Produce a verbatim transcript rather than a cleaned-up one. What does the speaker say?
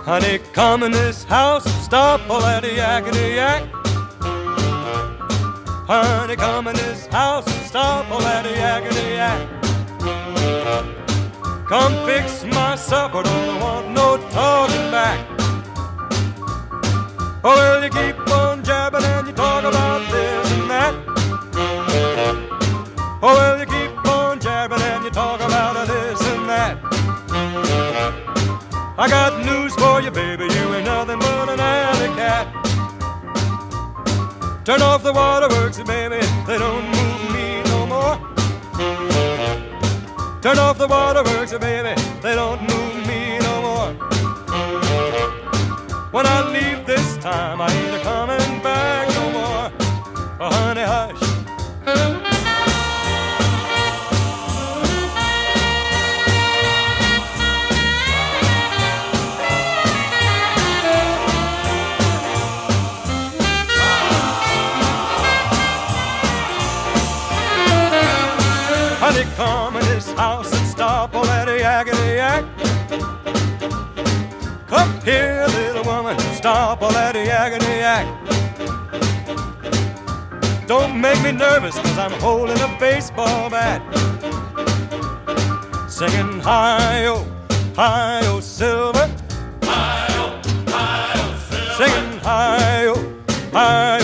Honey, come in this house, stop all that yakety yak. Honey, come in this house, stop all that yakety yak. Come fix my supper, don't want no talking back. Oh, well, you keep on jabbing and you talk about this and that. Oh, well, you keep on jabbing and you talk about this and that. I got news for you, baby, you ain't nothing but an alley cat. Turn off the waterworks, baby, they don't move me no more. Turn off the waterworks, baby, they don't move me no more. When I leave this time, I ain't a-coming back no more. Oh, honey, hush. Honey, come in this house and stop all that yakety yak. Come here, little woman, stop all that yakety yak. Don't make me nervous, cause I'm holding a baseball bat. Singing hi-yo, hi-yo, silver. Hi-yo, hi-yo, silver. Singing hi-yo, hi-yo.